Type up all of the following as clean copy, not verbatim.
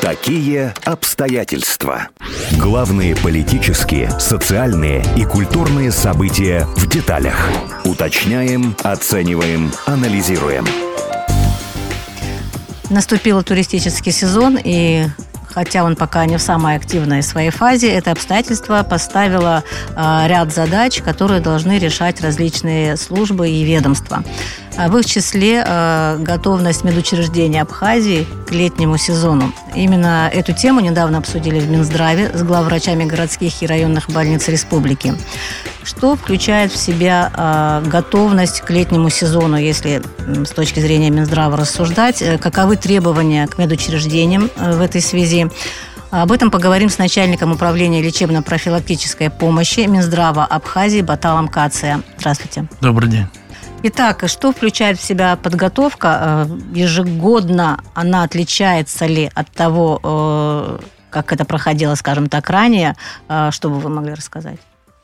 Какие обстоятельства? Главные политические, социальные и культурные события в деталях. Уточняем, оцениваем, анализируем. Наступил туристический сезон, и хотя он пока не в самой активной своей фазе, это обстоятельство поставило ряд задач, которые должны решать различные службы и ведомства. В их числе готовность медучреждений Абхазии к летнему сезону. Именно эту тему недавно обсудили в Минздраве с главврачами городских и районных больниц республики. Что включает в себя готовность к летнему сезону, если с точки зрения Минздрава рассуждать? Каковы требования к медучреждениям в этой связи? Об этом поговорим с начальником управления лечебно-профилактической помощи Минздрава Абхазии Баталом Кация. Здравствуйте. Добрый день. Итак, что включает в себя подготовка? Ежегодно она отличается ли от того, как это проходило, скажем так, ранее? Что бы вы могли рассказать?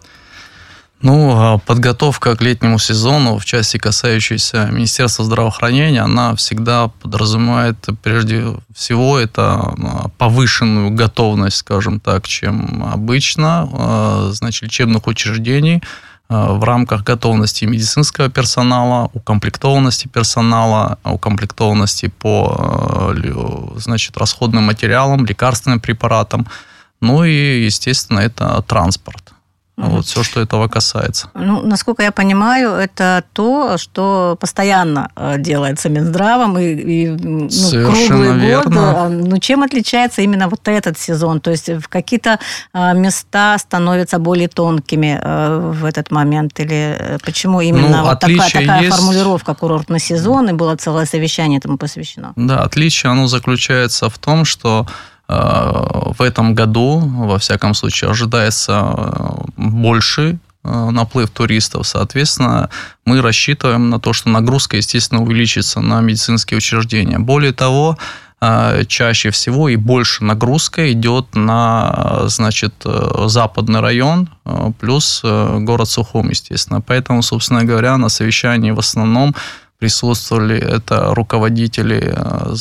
Подготовка к летнему сезону в части, касающейся Министерства здравоохранения, она всегда подразумевает, прежде всего, это повышенную готовность, скажем так, чем обычно, лечебных учреждений в рамках готовности медицинского персонала, укомплектованности персонала, укомплектованности по расходным материалам, лекарственным препаратам, и, естественно, это транспорт. Вот все, что этого касается. Насколько я понимаю, это то, что постоянно делается Минздравом и круглый год. Чем отличается именно вот этот сезон? То есть в какие-то места становятся более тонкими в этот момент? Или почему именно такая формулировка «курортный сезон» и было целое совещание этому посвящено? Да, отличие оно заключается в том, что в этом году, во всяком случае, ожидается больший наплыв туристов. Соответственно, мы рассчитываем на то, что нагрузка, естественно, увеличится на медицинские учреждения. Более того, чаще всего и больше нагрузка идет на, западный район, плюс город Сухум, естественно. Поэтому, собственно говоря, на совещании в основном присутствовали это руководители,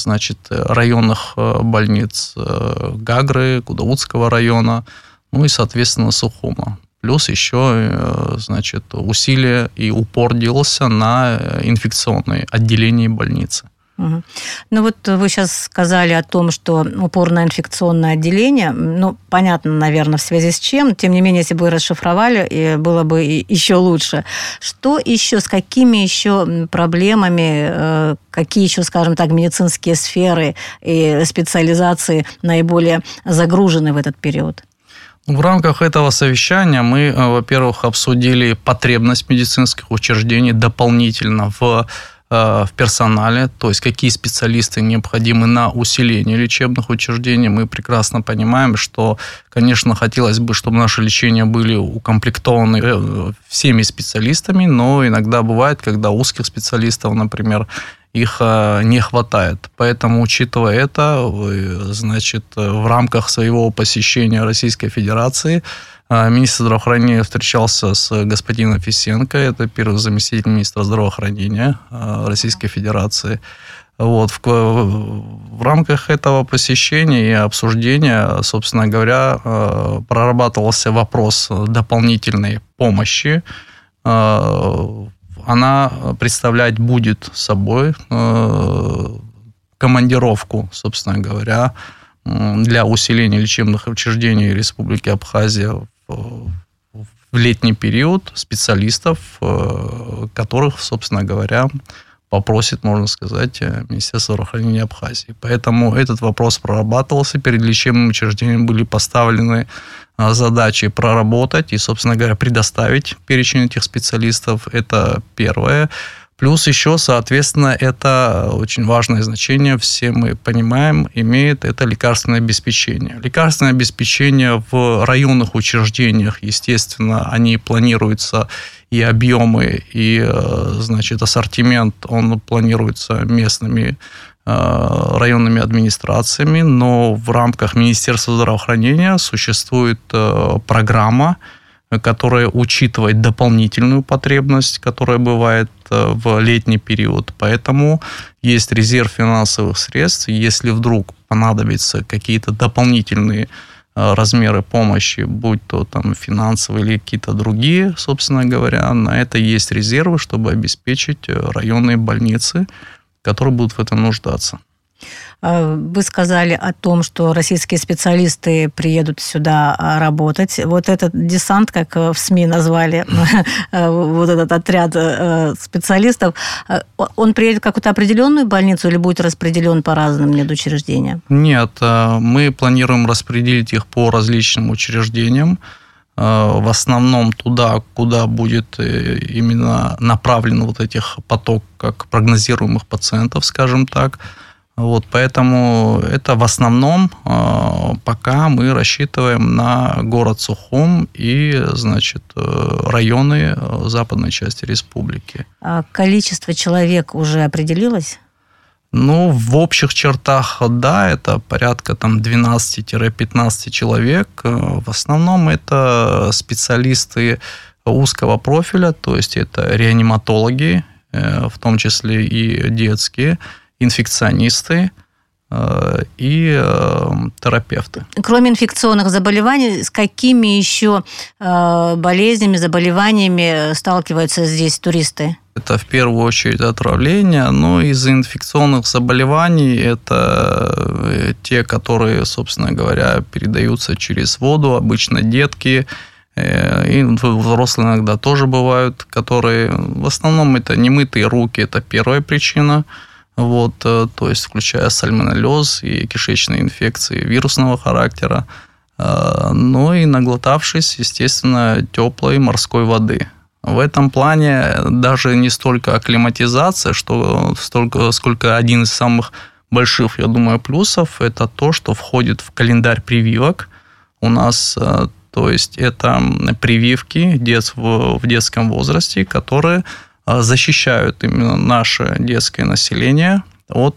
районных больниц Гагры, Кудаутского района, и, соответственно, Сухума. Плюс еще, усилия и упор делался на инфекционные отделения больницы. Угу. Вы сейчас сказали о том, что упор на инфекционное отделение, понятно, наверное, в связи с чем, тем не менее, если бы вы расшифровали, было бы еще лучше. Что еще, с какими еще проблемами, какие еще, скажем так, медицинские сферы и специализации наиболее загружены в этот период? В рамках этого совещания мы, во-первых, обсудили потребность медицинских учреждений дополнительно в персонале, то есть какие специалисты необходимы на усиление лечебных учреждений. Мы прекрасно понимаем, что, конечно, хотелось бы, чтобы наши лечения были укомплектованы всеми специалистами, но иногда бывает, когда узких специалистов, например, их не хватает. Поэтому, учитывая это, в рамках своего посещения Российской Федерации министр здравоохранения встречался с господином Фисенко, это первый заместитель министра здравоохранения Российской Федерации. В рамках этого посещения и обсуждения, собственно говоря, прорабатывался вопрос дополнительной помощи. Она представлять будет собой командировку, собственно говоря, для усиления лечебных учреждений Республики Абхазия в летний период специалистов, которых, собственно говоря, попросит, можно сказать, Министерство здравоохранения Абхазии. Поэтому этот вопрос прорабатывался. Перед лечебным учреждением были поставлены задачи проработать и, собственно говоря, предоставить перечень этих специалистов. Это первое. Плюс еще, соответственно, это очень важное значение, все мы понимаем, имеет это лекарственное обеспечение. Лекарственное обеспечение в районных учреждениях, естественно, они планируются, и объемы, и, ассортимент, он планируется местными районными администрациями, но в рамках Министерства здравоохранения существует программа которая учитывает дополнительную потребность, которая бывает в летний период. Поэтому есть резерв финансовых средств. Если вдруг понадобятся какие-то дополнительные размеры помощи, будь то там финансовые или какие-то другие, собственно говоря, на это есть резервы, чтобы обеспечить районные больницы, которые будут в этом нуждаться. Вы сказали о том, что российские специалисты приедут сюда работать. Вот этот десант, как в СМИ назвали, вот этот отряд специалистов, он приедет в какую-то определенную больницу или будет распределен по разным медучреждениям? Нет, мы планируем распределить их по различным учреждениям. В основном туда, куда будет именно направлен вот этих поток как прогнозируемых пациентов, скажем так. Вот, поэтому это в основном пока мы рассчитываем на город Сухум и, значит, районы западной части республики. А количество человек уже определилось? Ну, в общих чертах, да, это порядка там 12-15 человек. В основном это специалисты узкого профиля, то есть это реаниматологи, в том числе и детские, инфекционисты и терапевты. Кроме инфекционных заболеваний, с какими еще болезнями, заболеваниями сталкиваются здесь туристы? Это в первую очередь отравление, но из инфекционных заболеваний это те, которые, собственно говоря, передаются через воду, обычно детки, и взрослые иногда тоже бывают, которые в основном это немытые руки, это первая причина. Вот, то есть включая сальмонеллез и кишечные инфекции вирусного характера, но и наглотавшись, естественно, теплой морской воды. В этом плане даже не столько акклиматизация, сколько один из самых больших, я думаю, плюсов, это то, что входит в календарь прививок. У нас, то есть это прививки в детском возрасте, которые защищают именно наше детское население от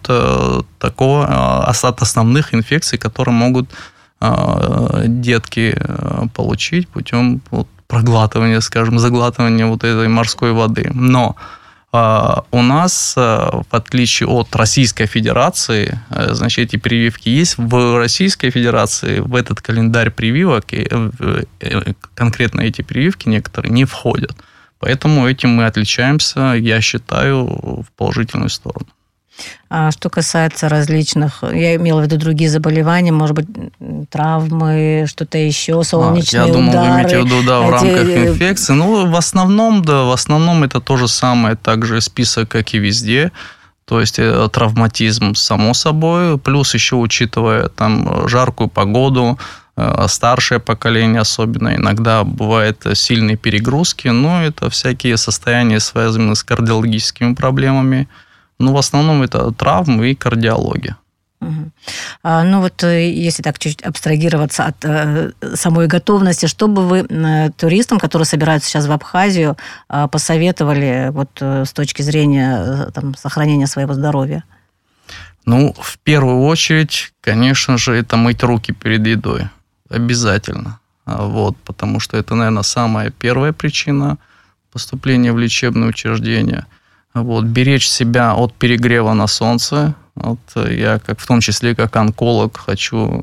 от основных инфекций, которые могут детки получить путем проглатывания, скажем, заглатывания вот этой морской воды. Но у нас, в отличие от Российской Федерации, значит, эти прививки есть. В Российской Федерации в этот календарь прививок конкретно эти прививки некоторые не входят. Поэтому этим мы отличаемся, я считаю, в положительную сторону. А что касается различных, я имела в виду другие заболевания, может быть, травмы, что-то еще, солнечные удары. Я думал, вы имеете в виду, да, в рамках инфекции. Ну, в основном это то же самое, также список, как и везде. То есть травматизм, само собой, плюс еще учитывая там жаркую погоду, старшее поколение особенно, иногда бывают сильные перегрузки, но это всякие состояния, связанные с кардиологическими проблемами. Но в основном это травмы и кардиология. Угу. Ну вот если так чуть абстрагироваться от самой готовности, что бы вы туристам, которые собираются сейчас в Абхазию, посоветовали вот с точки зрения там, сохранения своего здоровья? Ну, в первую очередь, конечно же, это мыть руки перед едой. Обязательно. Вот, потому что это, наверное, самая первая причина поступления в лечебное учреждение. Вот, беречь себя от перегрева на солнце. Вот, я, в том числе как онколог, хочу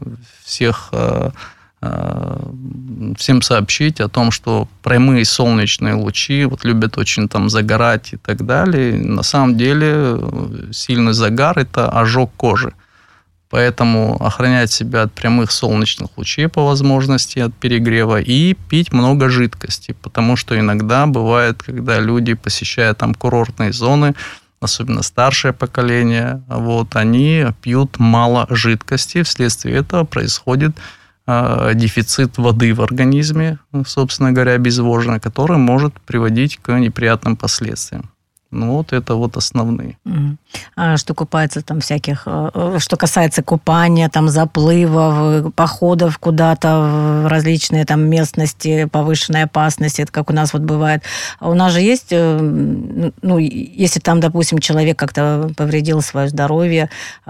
всем сообщить о том, что прямые солнечные лучи любят очень там загорать и так далее. На самом деле сильный загар – это ожог кожи. Поэтому охранять себя от прямых солнечных лучей по возможности, от перегрева, и пить много жидкости, потому что иногда бывает, когда люди посещают там курортные зоны, особенно старшее поколение, вот, они пьют мало жидкости, вследствие этого происходит дефицит воды в организме, собственно говоря, обезвоженный, который может приводить к неприятным последствиям. Это основные. А что что касается купания, заплывов, походов куда-то в различные местности повышенной опасности, это как у нас бывает. А у нас же есть, если там, допустим, человек как-то повредил свое здоровье,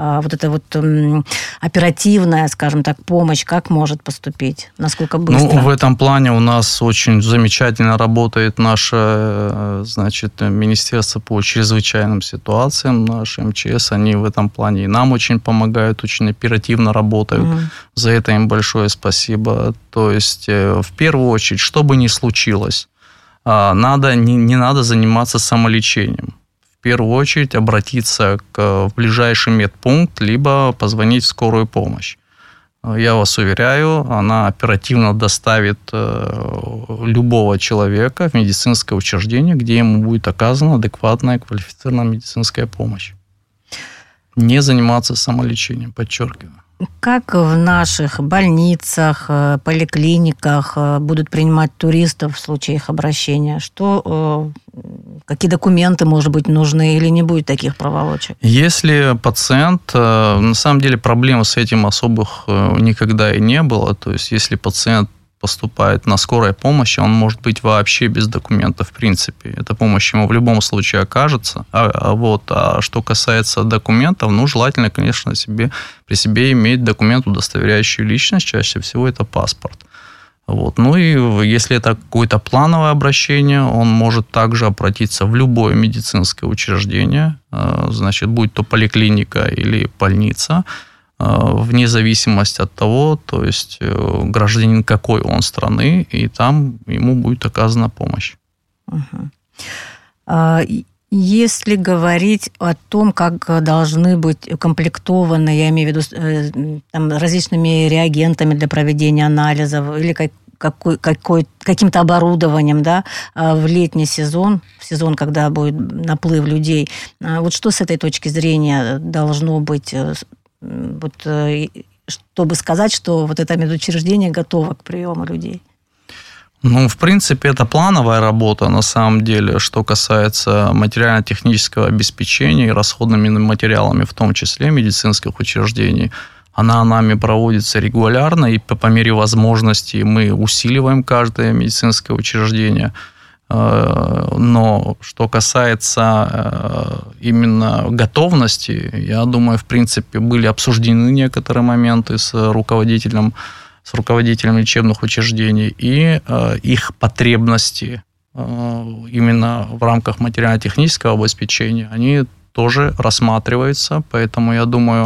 оперативная, скажем так, помощь, как может поступить? Насколько быстро? В этом плане у нас очень замечательно работает наше, Министерство по чрезвычайным ситуациям, наш МЧС. Они в этом плане и нам очень помогают, очень оперативно работают. За это им большое спасибо. То есть, в первую очередь, что бы ни случилось, не надо заниматься самолечением. В первую очередь обратиться в ближайший медпункт, либо позвонить в скорую помощь. Я вас уверяю, она оперативно доставит любого человека в медицинское учреждение, где ему будет оказана адекватная квалифицированная медицинская помощь. Не заниматься самолечением, подчеркиваю. Как в наших больницах, поликлиниках будут принимать туристов в случае их обращения? Какие документы, может быть, нужны или не будет таких проволочек? Если пациент... На самом деле проблем с этим особых никогда и не было. То есть, если пациент поступает на скорой помощи, он может быть вообще без документов, в принципе. Эта помощь ему в любом случае окажется. А что касается документов, желательно, конечно, при себе иметь документ, удостоверяющий личность. Чаще всего это паспорт. И если это какое-то плановое обращение, он может также обратиться в любое медицинское учреждение, будь то поликлиника или больница, вне зависимости от того, то есть гражданин какой он страны, и там ему будет оказана помощь. Если говорить о том, как должны быть укомплектованы, я имею в виду различными реагентами для проведения анализов или каким-то оборудованием, в летний сезон, в сезон, когда будет наплыв людей, что с этой точки зрения должно быть, чтобы сказать, что это медучреждение готово к приему людей? В принципе, это плановая работа, на самом деле, что касается материально-технического обеспечения и расходными материалами, в том числе медицинских учреждений. Она нами проводится регулярно, и по мере возможности мы усиливаем каждое медицинское учреждение. Но что касается именно готовности, я думаю, в принципе, были обсуждены некоторые моменты с руководителем лечебных учреждений, и их потребности именно в рамках материально-технического обеспечения, они тоже рассматриваются. Поэтому, я думаю,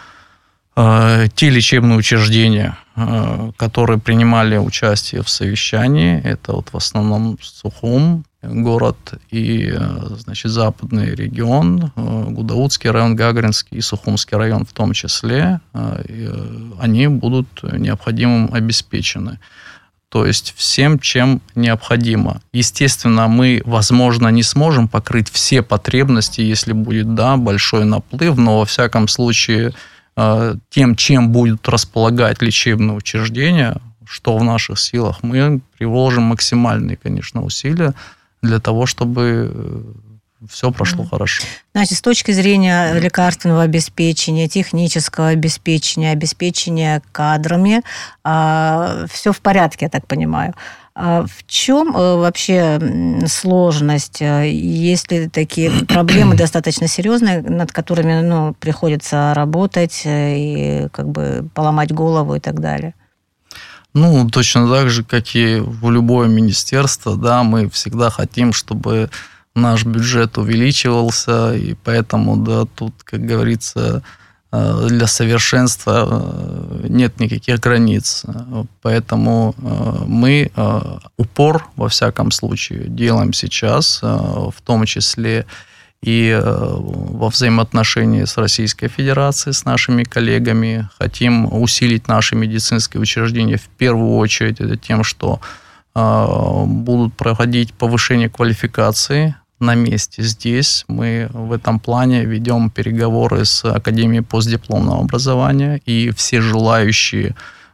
те лечебные учреждения, которые принимали участие в совещании, это в основном Сухум город и, западный регион, Гудаутский район, Гагаринский и Сухумский район в том числе, они будут необходимым обеспечены. То есть всем, чем необходимо. Естественно, мы, возможно, не сможем покрыть все потребности, если будет, большой наплыв, но во всяком случае тем, чем будут располагать лечебные учреждения, что в наших силах, мы приложим максимальные, конечно, усилия для того, чтобы все прошло хорошо. Значит, с точки зрения лекарственного обеспечения, технического обеспечения кадрами, все в порядке, я так понимаю. В чем вообще сложность? Есть ли такие проблемы достаточно серьезные, над которыми приходится работать и поломать голову и так далее? Точно так же, как и в любое министерство, мы всегда хотим, чтобы наш бюджет увеличивался, и поэтому, тут, как говорится, для совершенства нет никаких границ. Поэтому мы упор, во всяком случае, делаем сейчас, в том числе и во взаимоотношении с Российской Федерацией, с нашими коллегами. Хотим усилить наши медицинские учреждения в первую очередь это тем, что будут проходить повышение квалификации на месте здесь. Мы в этом плане ведем переговоры с Академией постдипломного образования, и все желающие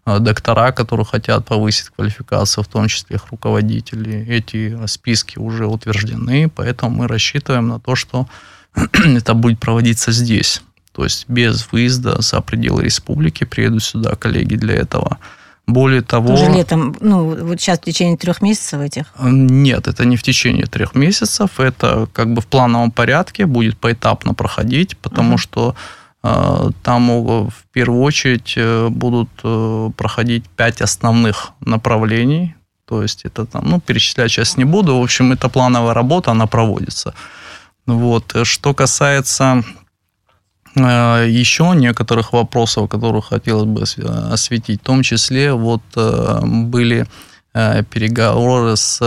доктора, которые хотят повысить квалификацию, в том числе их руководителей. Эти списки уже утверждены, поэтому мы рассчитываем на то, что это будет проводиться здесь. То есть без выезда за пределы республики приедут сюда коллеги для этого. Более того... Уже летом, вот сейчас в течение 3 месяцев этих? Нет, это не в течение 3 месяцев. Это как бы в плановом порядке будет поэтапно проходить, потому что там в первую очередь будут проходить 5 основных направлений. То есть это там, перечислять сейчас не буду. В общем, это плановая работа, она проводится. Вот. Что касается еще некоторых вопросов, которые хотелось бы осветить, в том числе были переговоры с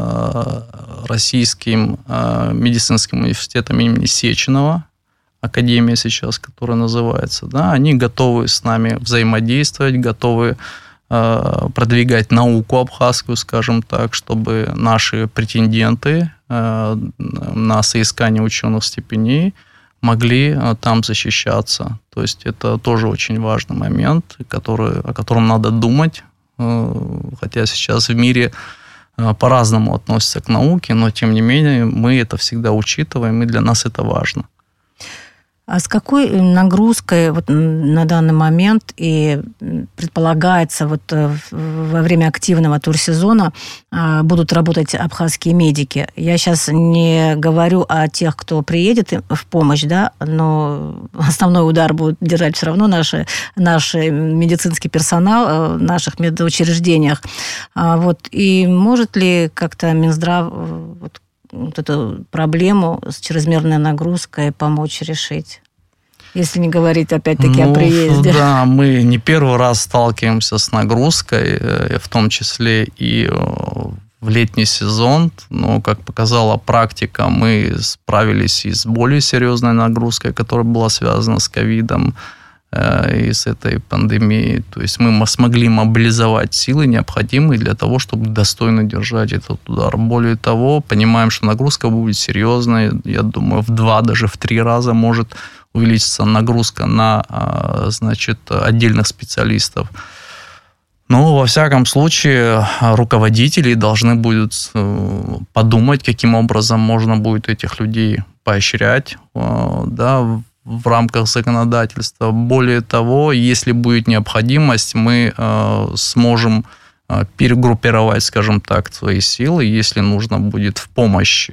Российским медицинским университетом имени Сеченова, академия сейчас, которая называется, да, они готовы с нами взаимодействовать, готовы продвигать науку абхазскую, скажем так, чтобы наши претенденты на соискание ученых степеней могли там защищаться. То есть это тоже очень важный момент, о котором надо думать, хотя сейчас в мире по-разному относятся к науке, но тем не менее мы это всегда учитываем, и для нас это важно. А с какой нагрузкой на данный момент и предполагается во время активного турсезона будут работать абхазские медики? Я сейчас не говорю о тех, кто приедет в помощь, да, но основной удар будет держать все равно наш медицинский персонал в наших медучреждениях. И может ли как-то Минздрав эту проблему с чрезмерной нагрузкой помочь решить? Если не говорить, опять-таки, о приезде. Да, мы не первый раз сталкиваемся с нагрузкой, в том числе и в летний сезон. Но, как показала практика, мы справились и с более серьезной нагрузкой, которая была связана с ковидом и с этой пандемией. То есть мы смогли мобилизовать силы, необходимые для того, чтобы достойно держать этот удар. Более того, понимаем, что нагрузка будет серьезной. Я думаю, в 2, даже в 3 раза может увеличиться нагрузка на, отдельных специалистов. Но, во всяком случае, руководители должны будут подумать, каким образом можно будет этих людей поощрять, в рамках законодательства. Более того, если будет необходимость, мы сможем перегруппировать, скажем так, свои силы. Если нужно будет в помощь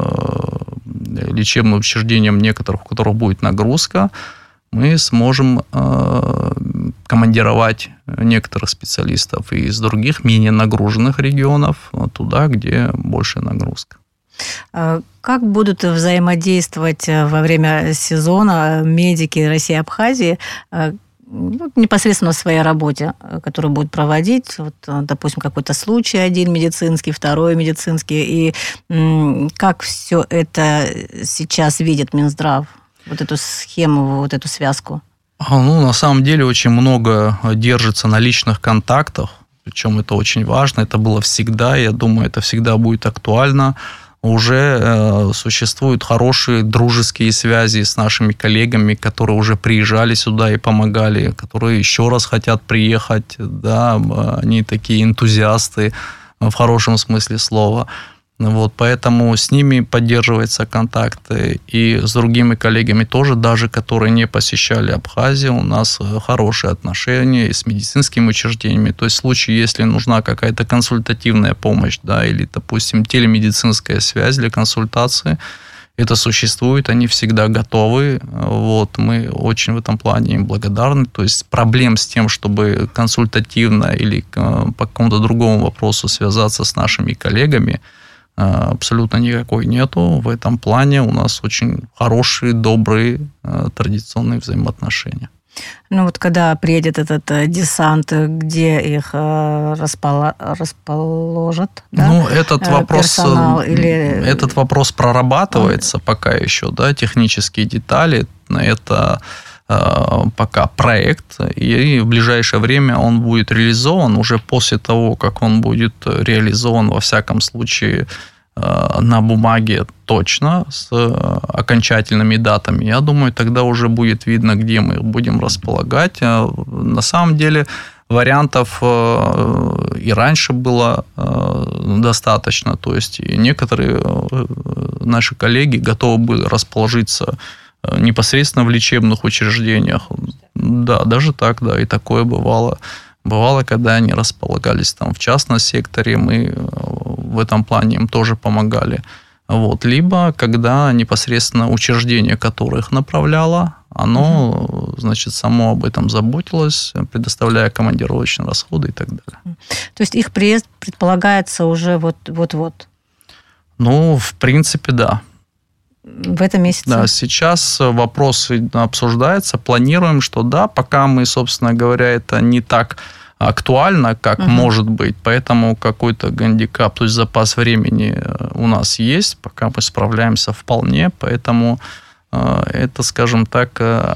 лечебным учреждениям некоторых, у которых будет нагрузка, мы сможем командировать некоторых специалистов из других, менее нагруженных регионов туда, где большая нагрузка. Как будут взаимодействовать во время сезона медики России и Абхазии непосредственно в своей работе, которую будут проводить? Допустим, какой-то случай один медицинский, второй медицинский. И как все это сейчас видит Минздрав? Эту схему, эту связку? На самом деле очень много держится на личных контактах, причем это очень важно. Это было всегда, я думаю, это всегда будет актуально. Уже существуют хорошие дружеские связи с нашими коллегами, которые уже приезжали сюда и помогали, которые еще раз хотят приехать. Да, они такие энтузиасты в хорошем смысле слова. Поэтому с ними поддерживаются контакты. И с другими коллегами тоже, даже которые не посещали Абхазию, у нас хорошие отношения и с медицинскими учреждениями. То есть в случае, если нужна какая-то консультативная помощь, да, или, допустим, телемедицинская связь для консультации, это существует, они всегда готовы. Мы очень в этом плане им благодарны. То есть проблем с тем, чтобы консультативно или по какому-то другому вопросу связаться с нашими коллегами, абсолютно никакой нету. В этом плане у нас очень хорошие, добрые, традиционные взаимоотношения. Когда приедет этот десант, где их расположат? Да? Этот вопрос прорабатывается пока еще, да, технические детали. Это пока проект, и в ближайшее время он будет реализован. Уже после того, как он будет реализован, во всяком случае, на бумаге точно, с окончательными датами, я думаю, тогда уже будет видно, где мы их будем располагать. На самом деле, вариантов и раньше было достаточно. То есть и некоторые наши коллеги готовы были расположиться непосредственно в лечебных учреждениях. Да, даже так, да, и такое бывало. Бывало, когда они располагались там в частном секторе, мы в этом плане им тоже помогали. Вот. Либо когда непосредственно учреждение, которое их направляло, оно, значит, само об этом заботилось, предоставляя командировочные расходы и так далее. То есть их приезд предполагается уже вот-вот? Ну, в принципе, да. В этом месяце? Да, сейчас вопрос обсуждается, планируем, что да, пока мы, собственно говоря, это не так актуально, как может быть, поэтому какой-то гандикап, то есть запас времени у нас есть, пока мы справляемся вполне, поэтому это, скажем так,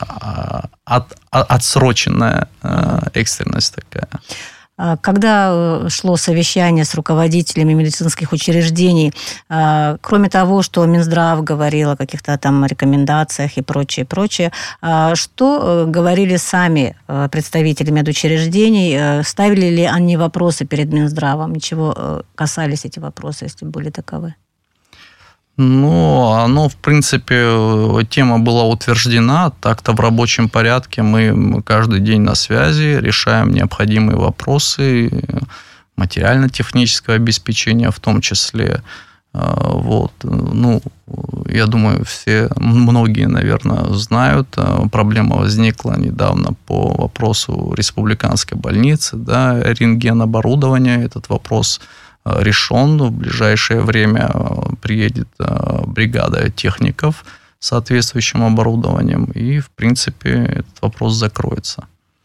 отсроченная экстренность такая. Когда шло совещание с руководителями медицинских учреждений, кроме того, что Минздрав говорил о каких-то там рекомендациях и прочее, что говорили сами представители медучреждений? Ставили ли они вопросы перед Минздравом? Ничего касались эти вопросы, если были таковы? Ну, оно, в принципе, тема была утверждена. Так-то в рабочем порядке мы каждый день на связи, решаем необходимые вопросы материально-технического обеспечения в том числе. Вот. Ну, я думаю, многие, наверное, знают. Проблема возникла недавно по вопросу республиканской больницы, да, рентген-оборудования. Этот вопрос решен. В ближайшее время приедет бригада техников с соответствующим оборудованием, и, в принципе, этот вопрос закроется.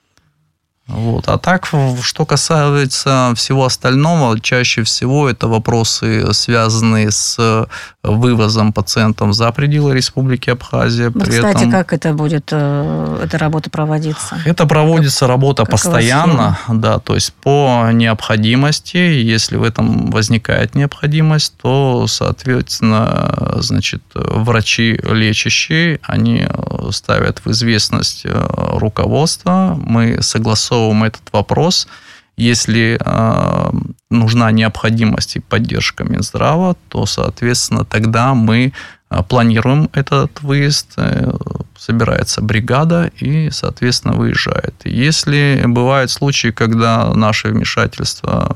Вот. А так, что касается всего остального, чаще всего это вопросы, связанные с вывозом пациентов за пределы Республики Абхазия. Кстати, как это будет, эта работа проводиться? Это проводится работа постоянно, да, то есть по необходимости. Если в этом возникает необходимость, то, соответственно, значит, врачи лечащие, они ставят в известность руководство, мы согласовываем этот вопрос. Если нужна необходимость и поддержка Минздрава, то, соответственно, тогда мы планируем этот выезд, собирается бригада и, соответственно, выезжает. Если бывают случаи, когда наше вмешательство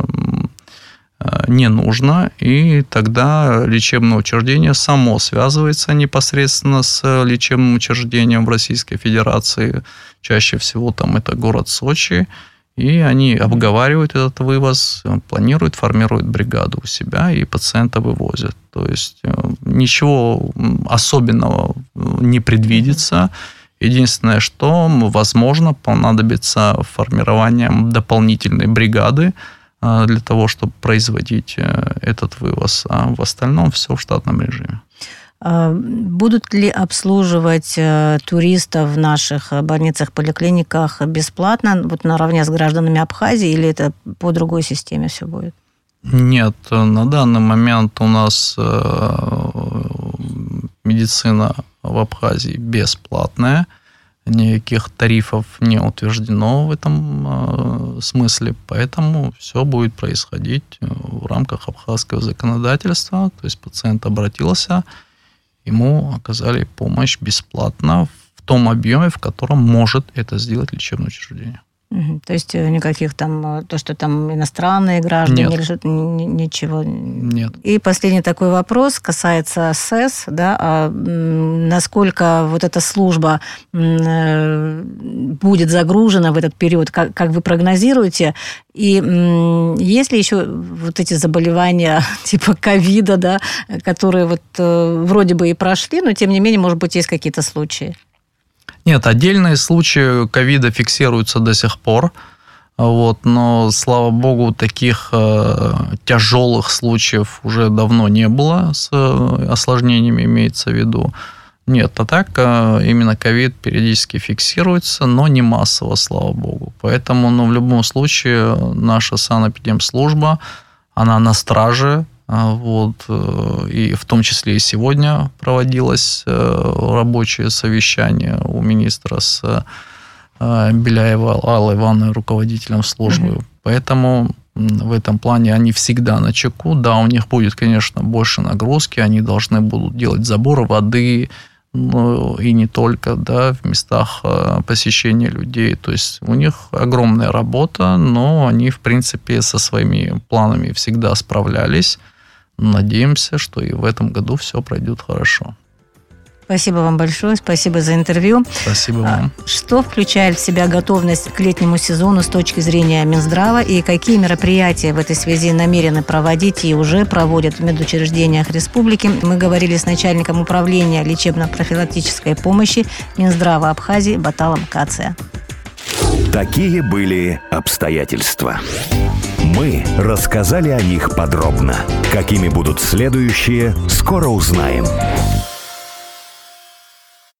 не нужно, и тогда лечебное учреждение само связывается непосредственно с лечебным учреждением в Российской Федерации. Чаще всего там это город Сочи. И они обговаривают этот вывоз, планируют, формируют бригаду у себя и пациента вывозят. То есть ничего особенного не предвидится. Единственное, что, возможно, понадобится формирование дополнительной бригады для того, чтобы производить этот вывоз. А в остальном все в штатном режиме. Будут ли обслуживать туристов в наших больницах, поликлиниках бесплатно, вот наравне с гражданами Абхазии, или это по другой системе все будет? Нет, на данный момент у нас медицина в Абхазии бесплатная, никаких тарифов не утверждено в этом смысле, поэтому все будет происходить в рамках абхазского законодательства, то есть пациент обратился, ему оказали помощь бесплатно в том объеме, в котором может это сделать лечебное учреждение. То есть никаких там, то, что там иностранные граждане, нет. Ничего? Нет. И последний такой вопрос касается СЭС, да, насколько вот эта служба будет загружена в этот период, как вы прогнозируете, и есть ли еще вот эти заболевания типа ковида, да, которые вот вроде бы и прошли, но тем не менее, может быть, есть какие-то случаи? Нет, отдельные случаи ковида фиксируются до сих пор, вот, но, слава богу, таких тяжелых случаев уже давно не было, с осложнениями имеется в виду. Нет, а так именно ковид периодически фиксируется, но не массово, слава богу. Поэтому, в любом случае, наша санэпидемслужба, она на страже. Вот, и в том числе и сегодня проводилось рабочее совещание у министра с Беляевой Аллы Ивановны, руководителем службы. Поэтому в этом плане они всегда на чеку. Да, у них будет, конечно, больше нагрузки, они должны будут делать забор воды, и не только, да, в местах посещения людей. То есть у них огромная работа, но они, в принципе, со своими планами всегда справлялись. Надеемся, что и в этом году все пройдет хорошо. Спасибо вам большое, спасибо за интервью. Спасибо вам. Что включает в себя готовность к летнему сезону с точки зрения Минздрава и какие мероприятия в этой связи намерены проводить и уже проводят в медучреждениях республики? Мы говорили с начальником управления лечебно-профилактической помощи Минздрава Абхазии Баталом Кация. Такие были обстоятельства. Мы рассказали о них подробно. Какими будут следующие, скоро узнаем.